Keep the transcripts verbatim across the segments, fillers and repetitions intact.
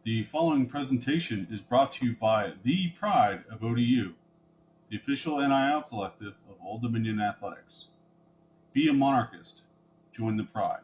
The following presentation is brought to you by the Pride of O D U, the official N I L collective of Old Dominion Athletics. Be a monarchist. Join the Pride.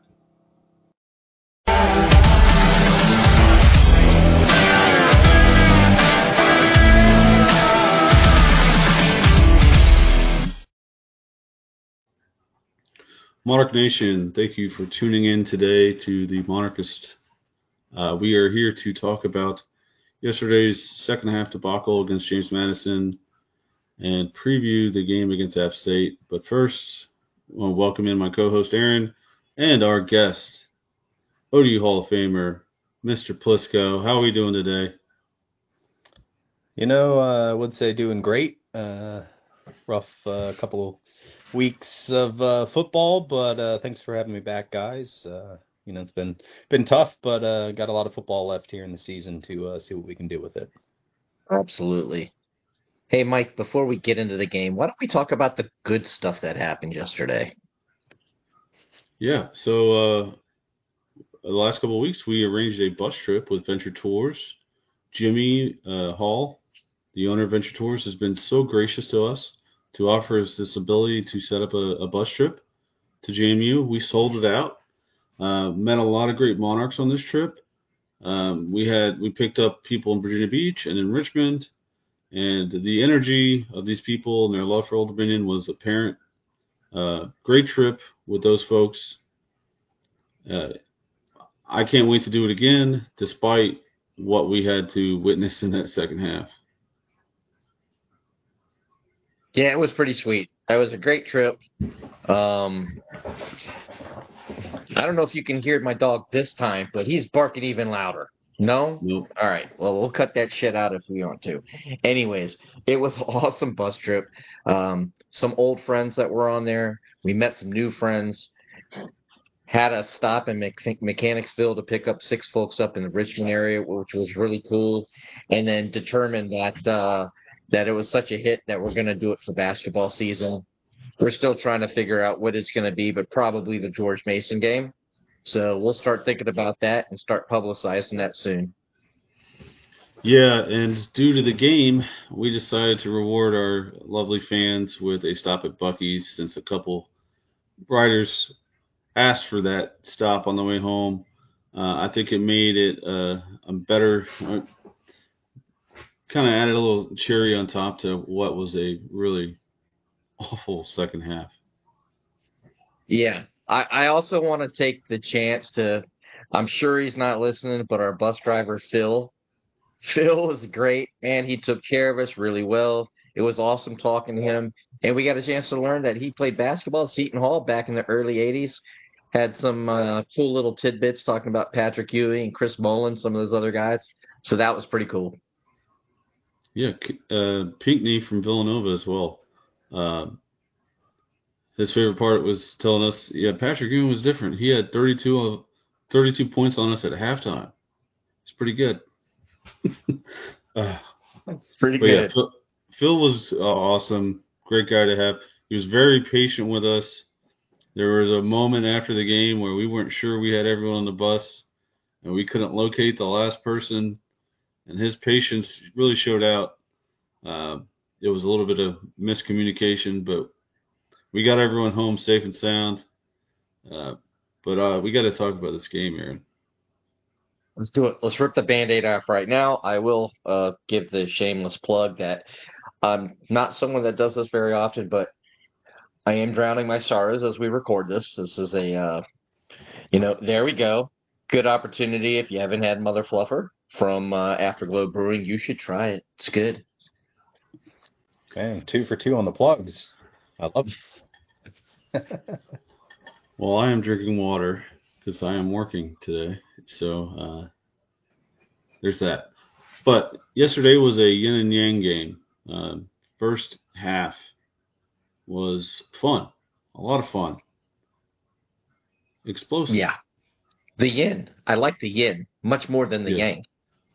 Monarch Nation, thank you for tuning in today to the Monarchist. Uh, we are here to talk about yesterday's second half debacle against James Madison and preview the game against App State. But first, I want to welcome in my co-host Aaron and our guest, O D U Hall of Famer, Mister Plisco. How are we doing today? You know, uh, I would say doing great. Uh, rough uh, couple weeks of uh, football, but uh, thanks for having me back, guys. Uh, you know, it's been been tough, but uh, got a lot of football left here in the season to uh, see what we can do with it. Absolutely. Hey, Mike, before we get into the game, why don't we talk about the good stuff that happened yesterday? Yeah, so uh, the last couple of weeks we arranged a bus trip with Venture Tours. Jimmy uh, Hall, the owner of Venture Tours, has been so gracious to us to offer us this ability to set up a, a bus trip to J M U. We sold it out. Uh, met a lot of great Monarchs on this trip. Um, we had we picked up people in Virginia Beach and in Richmond, and the energy of these people and their love for Old Dominion was apparent. Uh, great trip with those folks. Uh, I can't wait to do it again, despite what we had to witness in that second half. Yeah, it was pretty sweet. That was a great trip. Um, I don't know if you can hear my dog this time, but he's barking even louder. No? Nope. All right. Well, we'll cut that shit out if we want to. Anyways, it was an awesome bus trip. Um, some old friends that were on there. We met some new friends. Had a stop in Mech- Mechanicsville to pick up six folks up in the Richmond area, which was really cool. And then determined that uh, that it was such a hit that we're going to do it for basketball season. We're still trying to figure out what it's going to be, but probably the George Mason game. So we'll start thinking about that and start publicizing that soon. Yeah, and due to the game, we decided to reward our lovely fans with a stop at Bucky's since a couple riders asked for that stop on the way home. Uh, I think it made it uh, a better, uh, kind of added a little cherry on top to what was a really awful second half. Yeah. I, I also want to take the chance to, I'm sure he's not listening, but our bus driver, Phil, Phil was great, and he took care of us really well. It was awesome talking to him, and we got a chance to learn that he played basketball at Seton Hall back in the early eighties. Had some uh, cool little tidbits talking about Patrick Ewing and Chris Mullin, some of those other guys. So that was pretty cool. Yeah, uh, Pinkney from Villanova as well. Uh, his favorite part was telling us, yeah, Patrick Ewing was different. He had thirty-two, of, thirty-two points on us at halftime. It's pretty good. uh, Pretty But yeah, good. Phil, Phil was uh, awesome. Great guy to have. He was very patient with us. There was a moment after the game where we weren't sure we had everyone on the bus and we couldn't locate the last person, and his patience really showed out. Uh, it was a little bit of miscommunication, but we got everyone home safe and sound. Uh, but uh, we got to talk about this game, Aaron. Let's do it. Let's rip the band-aid off right now. I will uh, give the shameless plug that I'm not someone that does this very often, but I am drowning my sorrows as we record this. This is a, uh, you know, there we go. Good opportunity. If you haven't had Mother Fluffer from uh, Afterglow Brewing, you should try it. It's good. Okay, two for two on the plugs. I love it. Well, I am drinking water because I am working today. So uh, there's that. But yesterday was a yin and yang game. Uh, first half was fun, a lot of fun, explosive. Yeah. The yin. I like the yin much more than the Yeah, yang.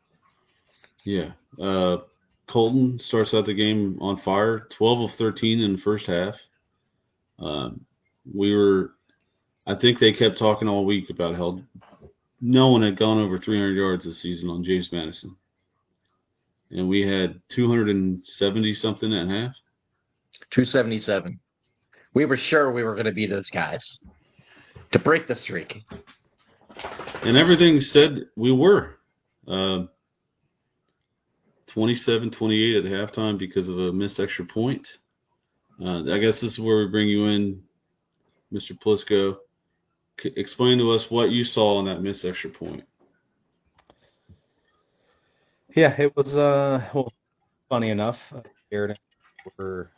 yeah. Uh, Colton starts out the game on fire, twelve of thirteen in the first half. Um, we were, I think they kept talking all week about how no one had gone over three hundred yards this season on James Madison. And we had two hundred seventy something at half. two seventy-seven. We were sure we were going to be those guys to break the streak. And everything said we were. Uh, twenty-seven twenty-eight at halftime because of a missed extra point. Uh, I guess this is where we bring you in, Mister Plisco. C- explain to us what you saw on that missed extra point. Yeah, it was uh well, funny enough. uh, Jared and I were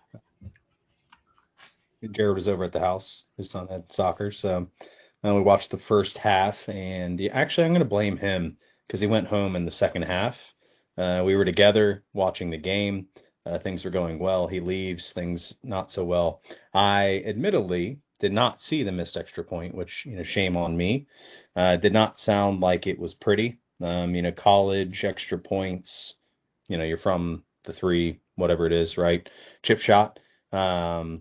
Jared was over at the house. His son had soccer, so uh, we watched the first half. And yeah, actually, I'm going to blame him because he went home in the second half. Uh, we were together watching the game. Uh, things were going well. He leaves, things not so well. I admittedly did not see the missed extra point, which, you know, shame on me. Uh, did not sound like it was pretty. Um, you know, college extra points. You know, you're from the three, whatever it is, right? Chip shot. Um,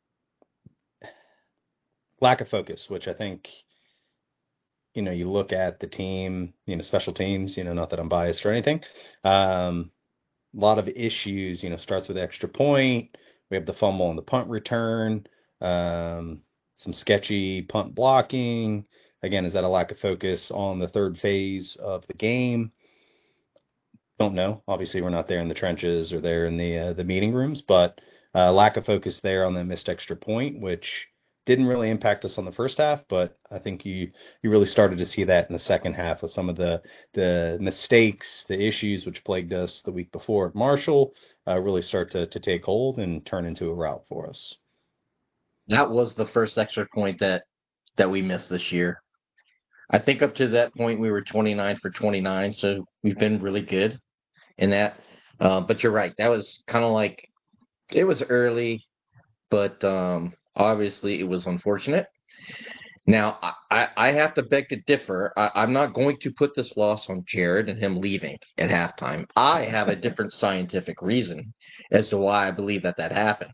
lack of focus, which I think, you know, you look at the team, you know, special teams, you know, not that I'm biased or anything. Um, a lot of issues, you know, starts with extra point. We have the fumble and the punt return, um, some sketchy punt blocking. Again, is that a lack of focus on the third phase of the game? Don't know. Obviously, we're not there in the trenches or there in the uh, the meeting rooms, but uh, lack of focus there on the missed extra point, which didn't really impact us on the first half, but I think you you really started to see that in the second half with some of the the mistakes, the issues which plagued us the week before at Marshall, uh, really start to to take hold and turn into a route for us. That was the first extra point that that we missed this year. I think up to that point we were twenty-nine for twenty-nine, so we've been really good in that. Uh, but you're right. That was kind of like it was early, but um, obviously it was unfortunate. Now I, I I have to beg to differ. I, I'm not going to put this loss on Jared and him leaving at halftime. I have a different scientific reason as to why I believe that that happened.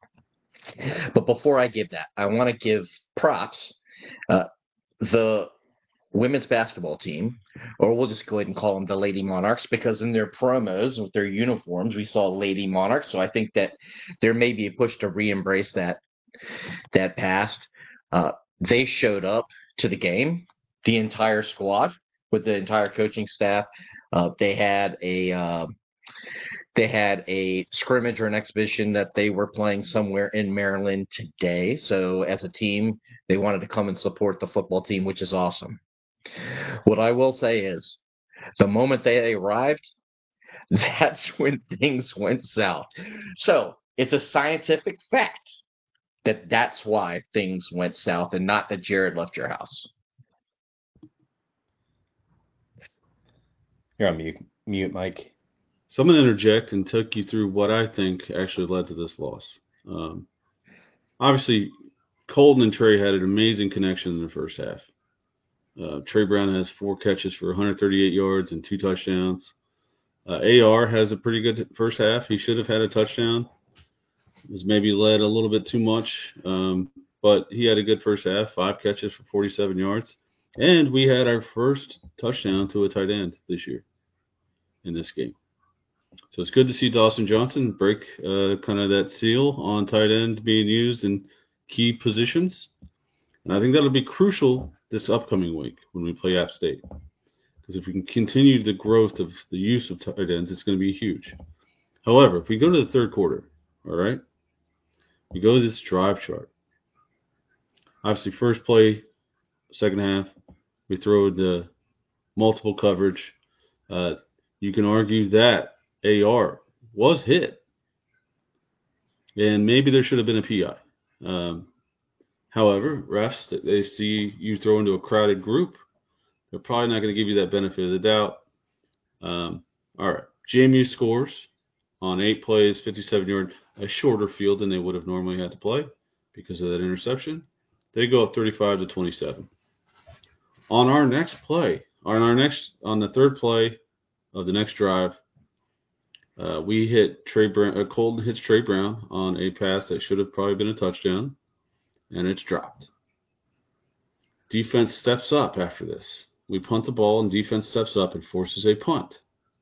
But before I give that, I want to give props. Uh, the women's basketball team, or we'll just go ahead and call them the Lady Monarchs, because in their promos with their uniforms, we saw Lady Monarchs. So I think that there may be a push to re-embrace that that past. Uh, they showed up to the game, the entire squad with the entire coaching staff. Uh, they had a uh, they had a scrimmage or an exhibition that they were playing somewhere in Maryland today. So as a team, they wanted to come and support the football team, which is awesome. What I will say is, the moment they arrived, that's when things went south. So it's a scientific fact that that's why things went south and not that Jared left your house. You're on mute, mute, Mike. So I'm going to interject and take you through what I think actually led to this loss. Um, obviously, Colton and Trey had an amazing connection in the first half. Uh, Trey Brown has four catches for one hundred thirty-eight yards and two touchdowns. Uh, A R has a pretty good first half. He should have had a touchdown. Was maybe led a little bit too much, um, but he had a good first half, five catches for forty-seven yards. And we had our first touchdown to a tight end this year in this game. So it's good to see Dawson Johnson break uh, kind of that seal on tight ends being used in key positions. And I think that'll be crucial this upcoming week when we play App State. Because if we can continue the growth of the use of tight ends, it's going to be huge. However, if we go to the third quarter, all right, we go to this drive chart. Obviously, first play, second half, we throw the multiple coverage. Uh, you can argue that A R was hit, and maybe there should have been a P I. Um, however, refs, they see you throw into a crowded group, they're probably not going to give you that benefit of the doubt. Um, all right, J M U scores on eight plays, fifty-seven yard, a shorter field than they would have normally had to play because of that interception. They go up thirty-five to twenty-seven. On our next play, on our next, on the third play of the next drive, uh, we hit Trey Brown. Uh, Colton hits Trey Brown on a pass that should have probably been a touchdown, and it's dropped. Defense steps up after this. We punt the ball, and defense steps up and forces a punt.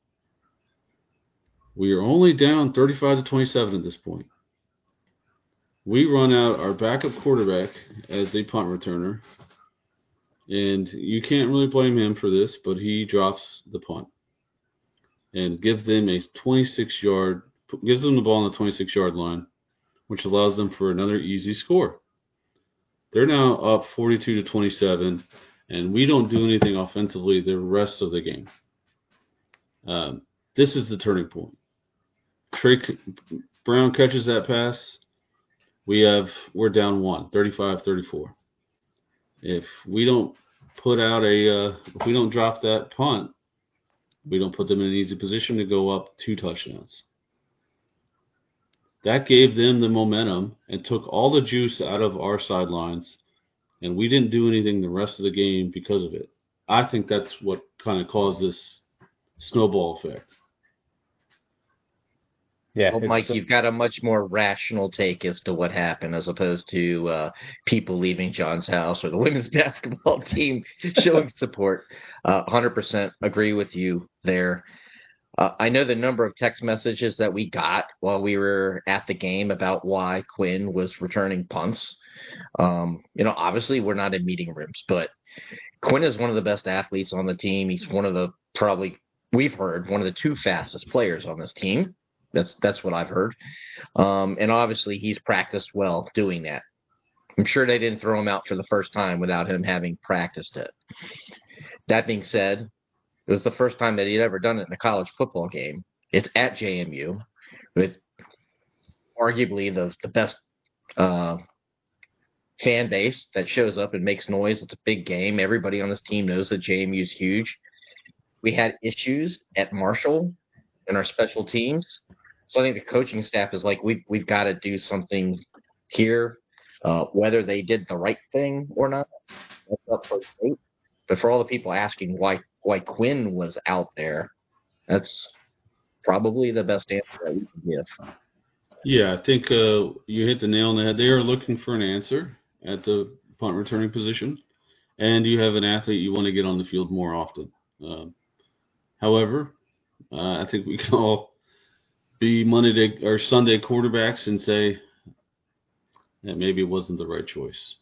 We are only down thirty-five to twenty-seven at this point. We run out our backup quarterback as the punt returner, and you can't really blame him for this, but he drops the punt and gives them a twenty-six yard, gives them the ball on the twenty-six yard line, which allows them for another easy score. They're now up forty-two to twenty-seven, and we don't do anything offensively the rest of the game. Um, this is the turning point. Trey Brown catches that pass. We have we're down one, thirty-five thirty-four. If we don't put out a, uh, if we don't drop that punt, we don't put them in an easy position to go up two touchdowns. That gave them the momentum and took all the juice out of our sidelines, and we didn't do anything the rest of the game because of it. I think that's what kind of caused this snowball effect. Yeah, Well, it's, Mike, uh, you've got a much more rational take as to what happened as opposed to uh, people leaving John's house or the women's basketball team showing support. Uh, one hundred percent agree with you there. Uh, I know the number of text messages that we got while we were at the game about why Quinn was returning punts. Um, you know, obviously we're not in meeting rooms, but Quinn is one of the best athletes on the team. He's one of the probably we've heard one of the two fastest players on this team. That's that's what I've heard. Um, and obviously he's practiced well doing that. I'm sure they didn't throw him out for the first time without him having practiced it. That being said, it was the first time that he'd ever done it in a college football game. It's at J M U with arguably the, the best uh, fan base that shows up and makes noise. It's a big game. Everybody on this team knows that J M U is huge. We had issues at Marshall in our special teams. So I think the coaching staff is like, we've, we've got to do something here. Uh, whether they did the right thing or not, that's up for debate. But for all the people asking why why Quinn was out there, that's probably the best answer that we can give. Yeah, I think uh, you hit the nail on the head. They are looking for an answer at the punt returning position, and you have an athlete you want to get on the field more often. Um, however, uh, I think we can all be Monday to, or Sunday quarterbacks and say that maybe it wasn't the right choice.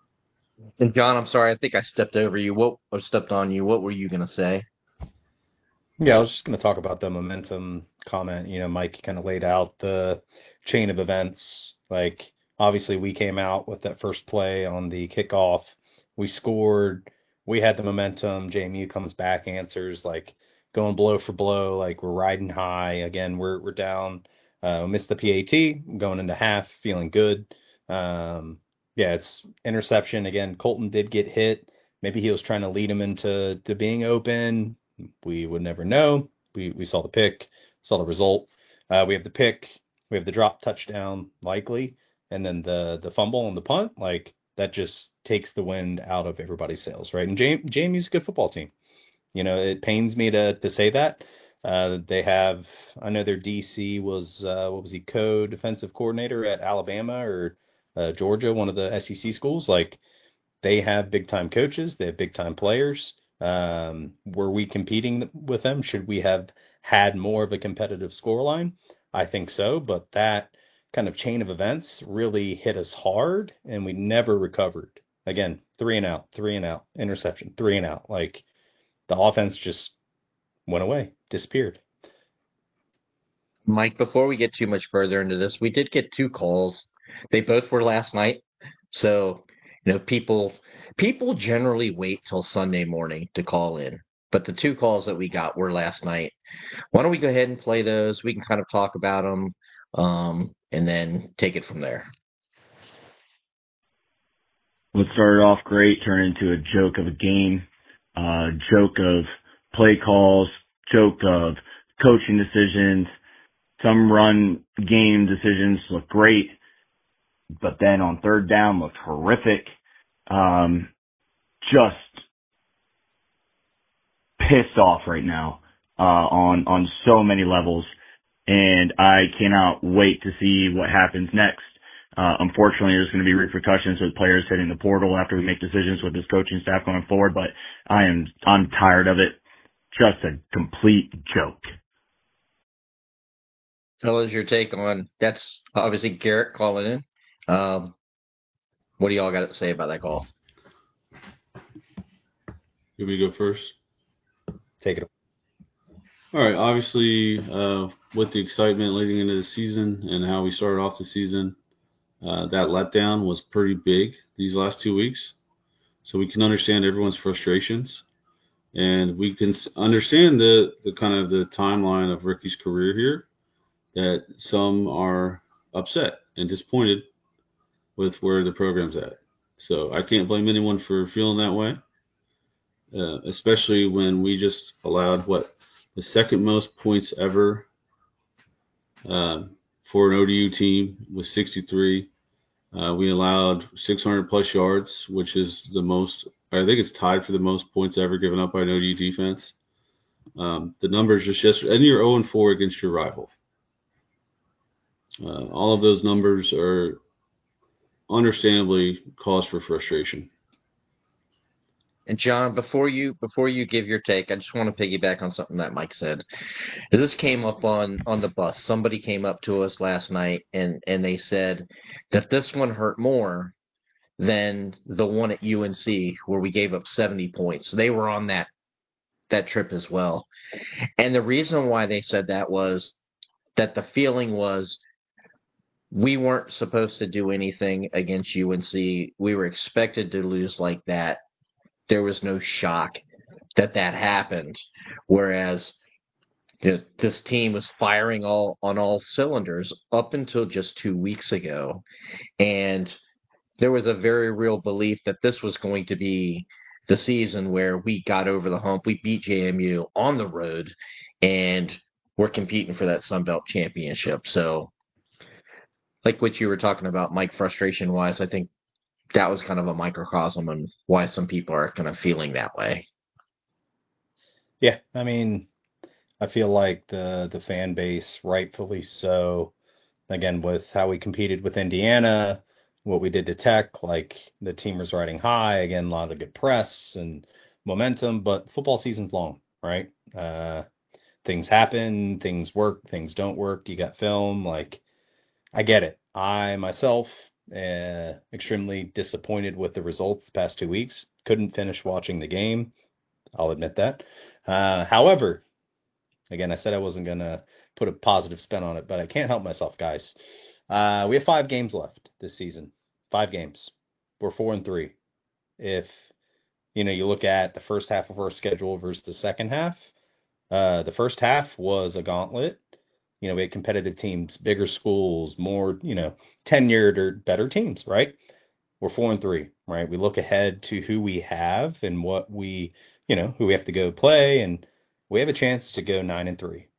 And John, I'm sorry, I think I stepped over you. What or stepped on you? What were you going to say? yeah, I was just going to talk about the momentum comment. You know, Mike kind of laid out the chain of events. Like, obviously, we came out with that first play on the kickoff. We scored. We had the momentum. J M U comes back, answers, like going blow for blow. Like, we're riding high. Again, we're we're down. Uh, we missed the P A T. Going into half, feeling good. Um, yeah, it's interception. Again, Colton did get hit. Maybe he was trying to lead him into to being open. We would never know. We we saw the pick, saw the result. Uh, we have the pick, we have the drop touchdown likely, and then the the fumble and the punt. Like, that just takes the wind out of everybody's sails, right? And J- J M U's a good football team. You know, it pains me to to say that. Uh, they have, I know their D C was uh, what was he, co-defensive coordinator at Alabama or uh, Georgia, one of the S E C schools. Like, they have big time coaches, they have big time players. Um, were we competing with them? Should we have had more of a competitive scoreline? I think so, but that kind of chain of events really hit us hard, and we never recovered. Again, three and out, three and out, interception, three and out. Like, the offense just went away, disappeared. Mike, before we get too much further into this, we did get two calls. They both were last night. So, you know, people people generally wait till Sunday morning to call in. But the two calls that we got were last night. Why don't we go ahead and play those? We can kind of talk about them um, and then take it from there. What started off great turned into a joke of a game, uh, joke of play calls, joke of coaching decisions. Some run game decisions look great, but then on third down looked horrific. Um, just pissed off right now uh, on on so many levels, and I cannot wait to see what happens next. Uh, unfortunately, there's going to be repercussions with players hitting the portal after we make decisions with this coaching staff going forward, but I am, I'm tired of it. Just a complete joke. Fellas, your take on that's obviously Garrett calling in. Um, what do y'all got to say about that call? You want me to go first? Take it away. All right. Obviously, uh, with the excitement leading into the season and how we started off the season, uh, that letdown was pretty big these last two weeks. So we can understand everyone's frustrations, and we can s- understand the, the kind of the timeline of Ricky's career here. That some are upset and disappointed with where the program's at. So I can't blame anyone for feeling that way, uh, especially when we just allowed what the second most points ever uh, for an O D U team with sixty-three. Uh, we allowed six hundred plus yards, which is the most. I think it's tied for the most points ever given up by an O D U defense. Um, the numbers just yesterday, and you're zero and four against your rival. Uh, all of those numbers are understandably cause for frustration. And John, before you before you give your take, I just want to piggyback on something that Mike said. This came up on on the bus. Somebody came up to us last night and and they said that this one hurt more than the one at U N C where we gave up seventy points. They were on that that trip as well. And the reason why they said that was that the feeling was we weren't supposed to do anything against U N C. We were expected to lose like that. There was no shock that that happened. Whereas you know, this team was firing all on all cylinders up until just two weeks ago. And there was a very real belief that this was going to be the season where we got over the hump. We beat J M U on the road, and we're competing for that Sun Belt championship. So, like what you were talking about, Mike, frustration wise, I think that was kind of a microcosm on why some people are kind of feeling that way. Yeah, I mean, I feel like the the fan base, rightfully so, again, with how we competed with Indiana, what we did to Tech, like the team was riding high, again, a lot of good press and momentum, but football season's long, right? Uh, things happen, things work, things don't work. You got film, like I get it. I myself uh, extremely disappointed with the results the past two weeks. Couldn't finish watching the game. I'll admit that. Uh, however, again, I said I wasn't gonna put a positive spin on it, but I can't help myself, guys. Uh, we have five games left this season. Five games. We're four and three. If you know, you look at the first half of our schedule versus the second half. Uh, the first half was a gauntlet. You know, we had competitive teams, bigger schools, more, you know, tenured or better teams, right? We're four and three, right? We look ahead to who we have and what we, you know, who we have to go play, and we have a chance to go nine and three.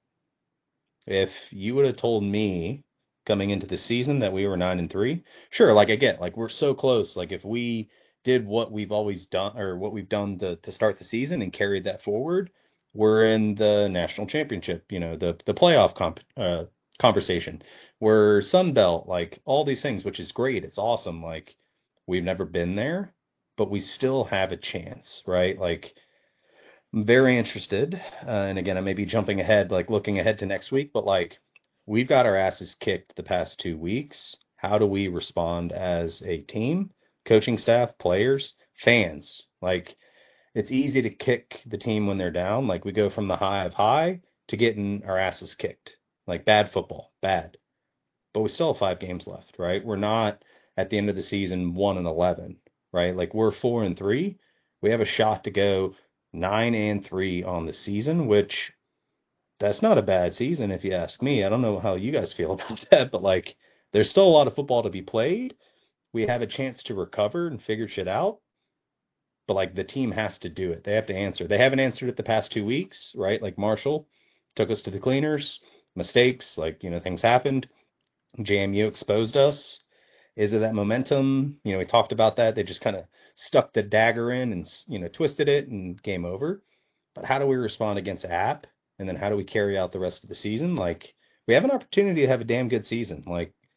If you would have told me coming into the season that we were nine and three, sure, like I get, like we're so close. Like if we did what we've always done or what we've done to, to start the season and carried that forward, we're in the national championship, you know, the the playoff comp, uh, conversation. We're Sun Belt, like all these things, which is great. It's awesome. Like we've never been there, but we still have a chance, right? Like I'm very interested. Uh, and again, I may be jumping ahead, like looking ahead to next week, but like we've got our asses kicked the past two weeks. How do we respond as a team, coaching staff, players, fans? Like it's easy to kick the team when they're down. Like we go from the high of high to getting our asses kicked. Like bad football, bad. But we still have five games left, right? We're not at the end of the season one and eleven, right? Like we're four and three. We have a shot to go nine and three on the season, which that's not a bad season if you ask me. I don't know how you guys feel about that, but like there's still a lot of football to be played. We have a chance to recover and figure shit out. But like the team has to do it. They have to answer. They haven't answered it the past two weeks, right? Like Marshall took us to the cleaners, mistakes, like, you know, things happened. J M U exposed us. Is it that momentum? You know, we talked about that. They just kind of stuck the dagger in and, you know, twisted it and game over. But how do we respond against App? And then how do we carry out the rest of the season? Like, we have an opportunity to have a damn good season. Like,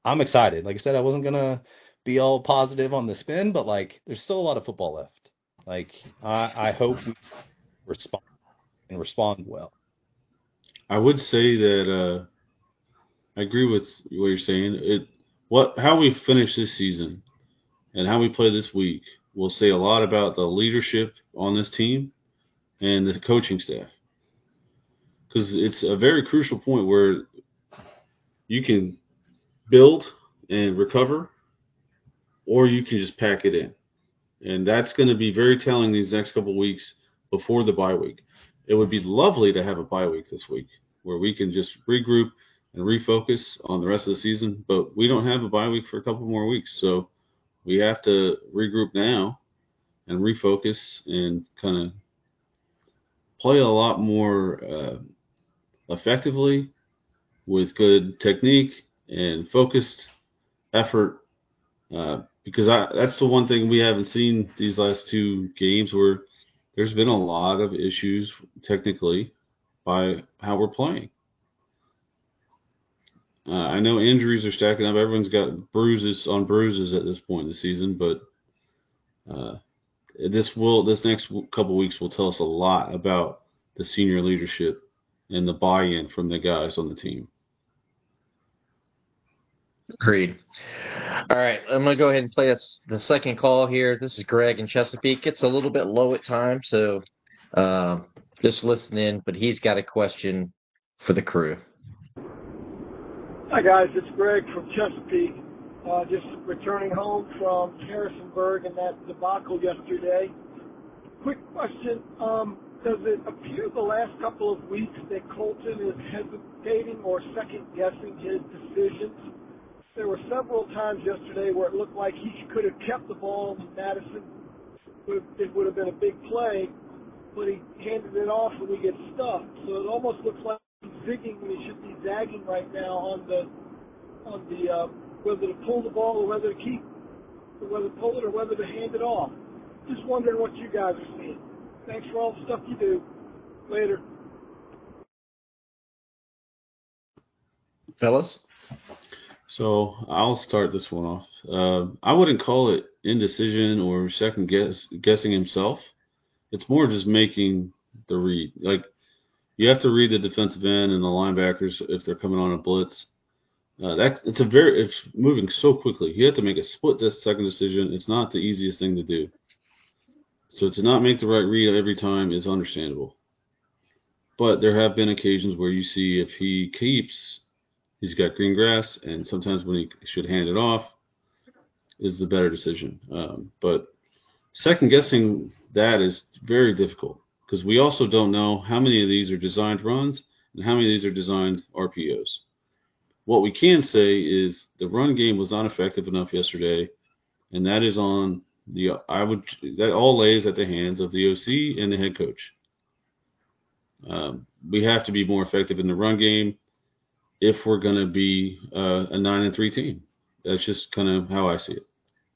I'm excited. Like I said, I wasn't gonna be all positive on the spin, but like, there's still a lot of football left. Like, I, I hope we respond and respond well. I would say that uh, I agree with what you're saying. It what how we finish this season and how we play this week will say a lot about the leadership on this team and the coaching staff. Because it's a very crucial point where you can build and recover, or you can just pack it in. And that's going to be very telling these next couple of weeks before the bye week. It would be lovely to have a bye week this week where we can just regroup and refocus on the rest of the season, but we don't have a bye week for a couple more weeks. So we have to regroup now and refocus and kind of play a lot more uh, effectively with good technique and focused effort. Uh, because I, that's the one thing we haven't seen these last two games where there's been a lot of issues technically by how we're playing. Uh, I know injuries are stacking up. Everyone's got bruises on bruises at this point in the season, but uh, this will this next couple weeks will tell us a lot about the senior leadership and the buy-in from the guys on the team. Agreed. All right, I'm going to go ahead and play us the second call here. This is Greg in Chesapeake. It's a little bit low at times, so uh, just listen in, but he's got a question for the crew. Hi, guys. It's Greg from Chesapeake. Uh, just returning home from Harrisonburg and that debacle yesterday. Quick question. Um, does it appear the last couple of weeks that Colton is hesitating or second-guessing his decisions? There were several times yesterday where it looked like he could have kept the ball to Madison. It would have been a big play, but he handed it off and we get stuffed. So it almost looks like he's zigging when he should be zagging right now on the on the uh, whether to pull the ball or whether to keep, or whether to pull it or whether to hand it off. Just wondering what you guys are seeing. Thanks for all the stuff you do. Later. Fellas? So I'll start this one off. Uh, I wouldn't call it indecision or second guess guessing himself. It's more just making the read. Like you have to read the defensive end and the linebackers if they're coming on a blitz. Uh, that it's a very it's moving so quickly. You have to make a split second decision. It's not the easiest thing to do. So to not make the right read every time is understandable. But there have been occasions where you see if he keeps, he's got green grass, and sometimes when he should hand it off is the better decision. Um, but second guessing that is very difficult because we also don't know how many of these are designed runs and how many of these are designed R P Os. What we can say is the run game was not effective enough yesterday, and that is on the I would that all lays at the hands of the O C and the head coach. Um, we have to be more effective in the run game if we're going to be uh, a nine and three team. That's just kind of how I see it.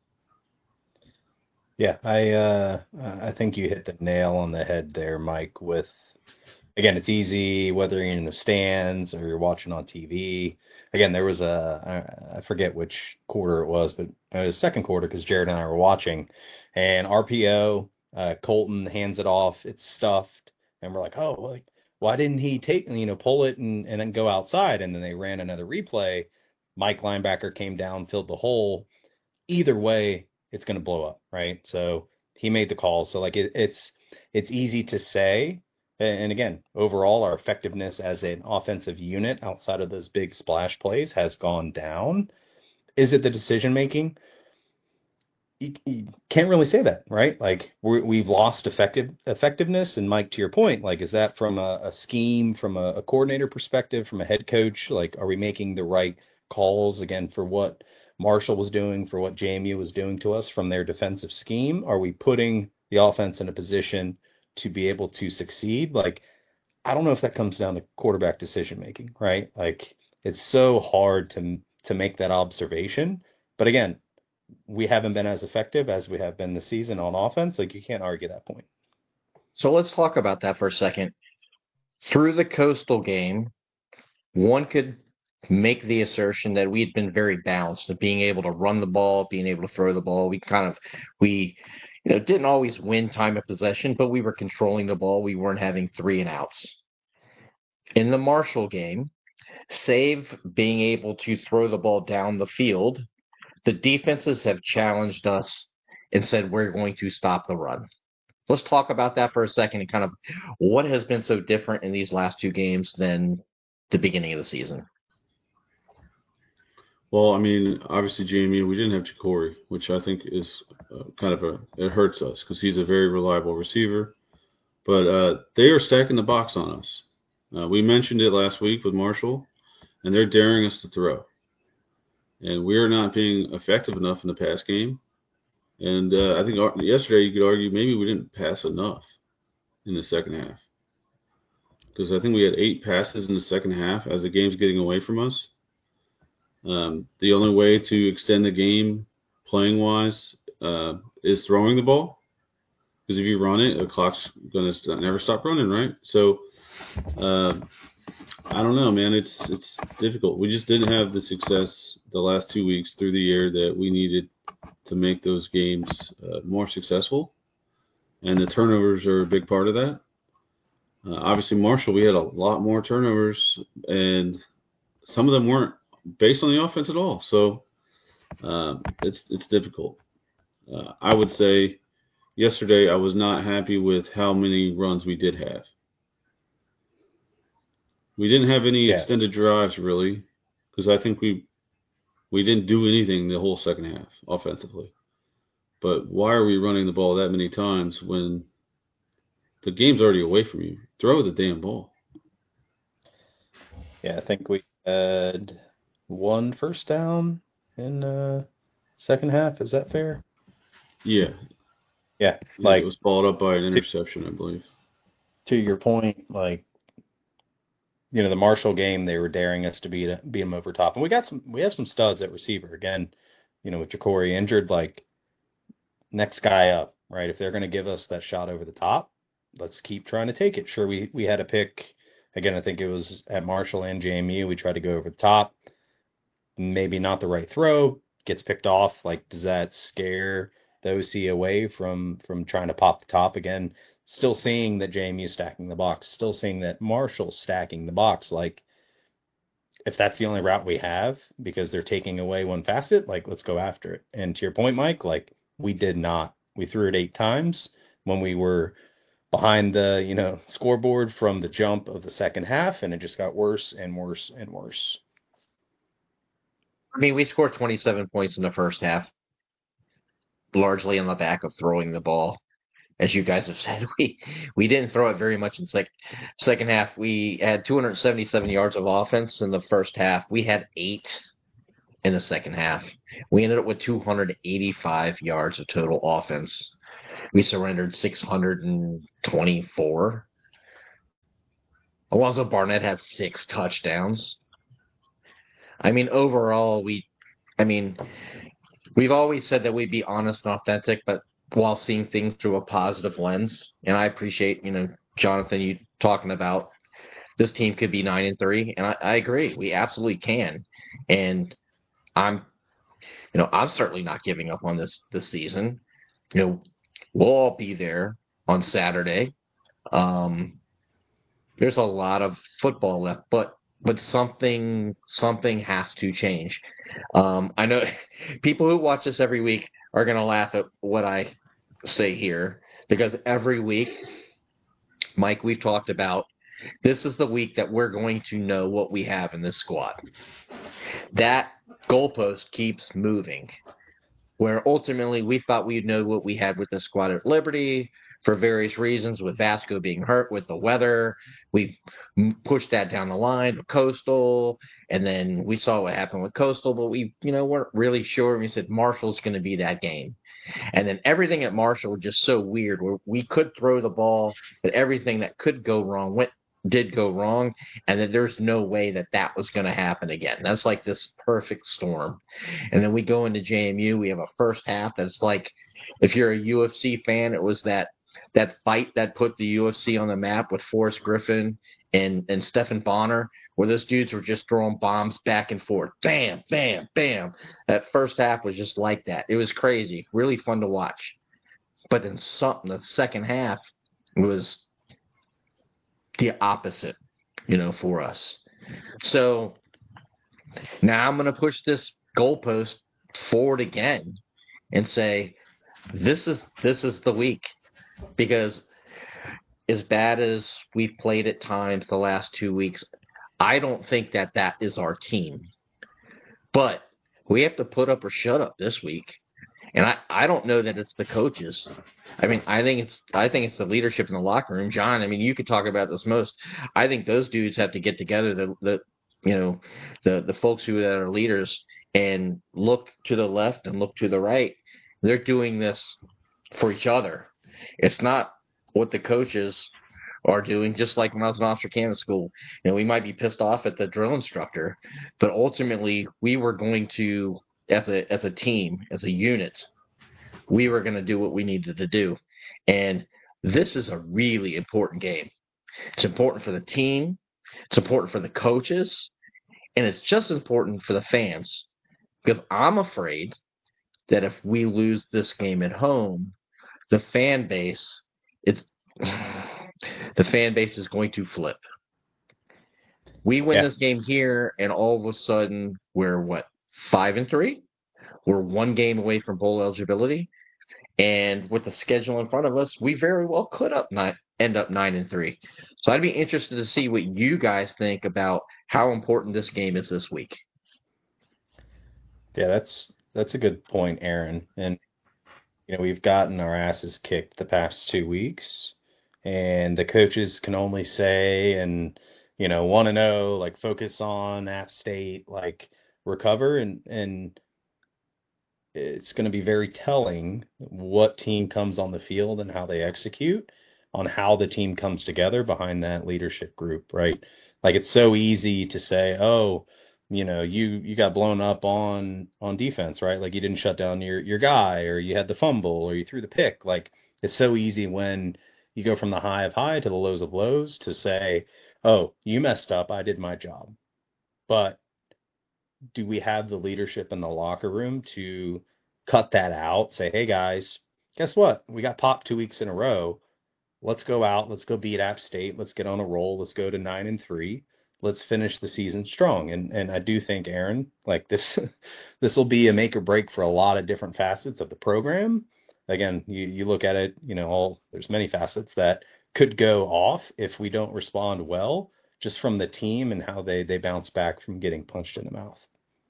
Yeah, I uh, I think you hit the nail on the head there, Mike. With again, it's easy whether you're in the stands or you're watching on T V. Again, there was a I forget which quarter it was, but it was second quarter because Jared and I were watching, and R P O, uh, Colton hands it off, it's stuffed, and we're like, oh, like why didn't he take you know pull it and and then go outside? And then they ran another replay. Mike linebacker came down, filled the hole. Either way, it's going to blow up, right? So he made the call. So like it, it's it's easy to say. And again, overall, our effectiveness as an offensive unit outside of those big splash plays has gone down. Is it the decision making? You, you can't really say that, right? Like we're, we've lost effective effectiveness. And Mike, to your point, like is that from a, a scheme, from a, a coordinator perspective, from a head coach? Like, are we making the right calls again for what Marshall was doing, for what J M U was doing to us from their defensive scheme? Are we putting the offense in a position to be able to succeed? Like, I don't know if that comes down to quarterback decision making, right? Like, it's so hard to to make that observation. But again, we haven't been as effective as we have been this season on offense. Like, you can't argue that point. So let's talk about that for a second. Through the Coastal game, one could make the assertion that we had been very balanced of being able to run the ball, being able to throw the ball. We kind of we you know didn't always win time of possession, but we were controlling the ball. We weren't having three and outs. In the Marshall game, save being able to throw the ball down the field, the defenses have challenged us and said we're going to stop the run. Let's talk about that for a second and kind of what has been so different in these last two games than the beginning of the season. Well, I mean, obviously, J M U, we didn't have Jacory, which I think is uh, kind of a, it hurts us because he's a very reliable receiver. But uh, they are stacking the box on us. Uh, we mentioned it last week with Marshall, and they're daring us to throw. And we are not being effective enough in the pass game. And uh, I think yesterday you could argue maybe we didn't pass enough in the second half. Because I think we had eight passes in the second half as the game's getting away from us. Um, the only way to extend the game playing-wise uh, is throwing the ball. Because if you run it, the clock's going to never stop running, right? So, uh, I don't know, man. It's it's difficult. We just didn't have the success the last two weeks through the year that we needed to make those games uh, more successful. And the turnovers are a big part of that. Uh, obviously, Marshall, we had a lot more turnovers, and some of them weren't based on the offense at all. So uh, it's it's difficult. Uh, I would say yesterday I was not happy with how many runs we did have. We didn't have any Yeah. extended drives, really, because I think we we didn't do anything the whole second half offensively. But why are we running the ball that many times when the game's already away from you? Throw the damn ball. Yeah, I think we had one first down in uh second half. Is that fair? Yeah. Yeah, Yeah, like it was followed up by an interception, I believe. to your point, like you know, the Marshall game, they were daring us to beat beat them over top, and we got some. We have some studs at receiver again. You know, with Jacory injured, like next guy up, right? If they're going to give us that shot over the top, let's keep trying to take it. Sure, we we had a pick again. I think it was at Marshall and J M U. We tried to go over the top. Maybe not the right throw. Gets picked off. Like, does that scare the O C away from from trying to pop the top again? Still seeing that J M U stacking the box. Still seeing that Marshall's stacking the box. Like, if that's the only route we have because they're taking away one facet, like, let's go after it. And to your point, Mike, like, we did not. We threw it eight times when we were behind the, you know, scoreboard from the jump of the second half, and it just got worse and worse and worse. I mean, we scored twenty-seven points in the first half, largely on the back of throwing the ball. As you guys have said, we we didn't throw it very much in sec, second half. We had two hundred seventy-seven yards of offense in the first half. We had eight in the second half. We ended up with two hundred eighty-five yards of total offense. We surrendered six hundred twenty-four. Alonzo Barnett had six touchdowns. I mean, overall, we, I mean, we've always said that we'd be honest and authentic, but while seeing things through a positive lens. And I appreciate, you know, Jonathan, you talking about this team could be nine and three, and I, I agree, we absolutely can. And I'm, you know, I'm certainly not giving up on this this season. You know, we'll all be there on Saturday. Um, there's a lot of football left, but but something something has to change. Um, I know people who watch this every week are going to laugh at what I say here because every week, Mike, we've talked about this is the week that we're going to know what we have in this squad. That goalpost keeps moving, where ultimately we thought we'd know what we had with the squad at Liberty for various reasons, with Vasco being hurt, with the weather. We pushed that down the line with Coastal, and then we saw what happened with Coastal, but we, you know, weren't really sure. We said Marshall's going to be that game. And then everything at Marshall was just so weird, where we could throw the ball, but everything that could go wrong went did go wrong, and that there's no way that that was going to happen again. That's like this perfect storm. And then we go into J M U. We have a first half that's like, if you're a U F C fan, it was that that fight that put the U F C on the map with Forrest Griffin and and Stephen Bonner, where those dudes were just throwing bombs back and forth, bam, bam, bam. That first half was just like that. It was crazy, really fun to watch. But then something, the second half was the opposite, you know, for us. So now I'm going to push this goalpost forward again and say, this is this is the week, because as bad as we've played at times the last two weeks, I don't think that that is our team. But we have to put up or shut up this week. And I, I don't know that it's the coaches. I mean, I think it's I think it's the leadership in the locker room. John, I mean, you could talk about this most. I think those dudes have to get together, the, the you know, the, the folks who are leaders, and look to the left and look to the right. They're doing this for each other. It's not what the coaches are doing. Just like when I was in officer candidate school, you know, we might be pissed off at the drill instructor, but ultimately we were going to, as a as a team, as a unit, we were going to do what we needed to do. And this is a really important game. It's important for the team. It's important for the coaches. And it's just as important for the fans, because I'm afraid that if we lose this game at home, the fan base, it's the fan base is going to flip. We win Yeah. this game here, and all of a sudden we're what, five and three? We're one game away from bowl eligibility, and with the schedule in front of us, we very well could up nine, end up nine and three. So I'd be interested to see what you guys think about how important this game is this week. Yeah, that's that's a good point, Aaron. And you know, we've gotten our asses kicked the past two weeks, and the coaches can only say and you know want to know like focus on App State, like recover, and and it's going to be very telling what team comes on the field and how they execute on how the team comes together behind that leadership group, right? Like it's so easy to say, oh, you know, you you got blown up on on defense, right? Like you didn't shut down your your guy, or you had the fumble, or you threw the pick. Like it's so easy when you go from the high of high to the lows of lows to say, oh, you messed up, I did my job. But do we have the leadership in the locker room to cut that out? Say, hey guys, guess what? We got popped two weeks in a row. Let's go out. Let's go beat App State. Let's get on a roll. Let's go to nine and three. Let's finish the season strong. And and I do think, Aaron, like this, this will be a make or break for a lot of different facets of the program. Again, you you look at it, you know, all there's many facets that could go off if we don't respond well, just from the team and how they they bounce back from getting punched in the mouth.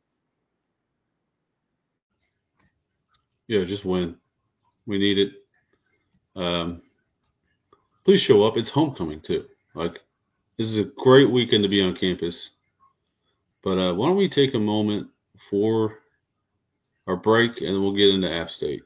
Yeah, just win. We need it. Um, please show up. It's homecoming too. Like this is a great weekend to be on campus. But uh, why don't we take a moment for our break, and then we'll get into App State.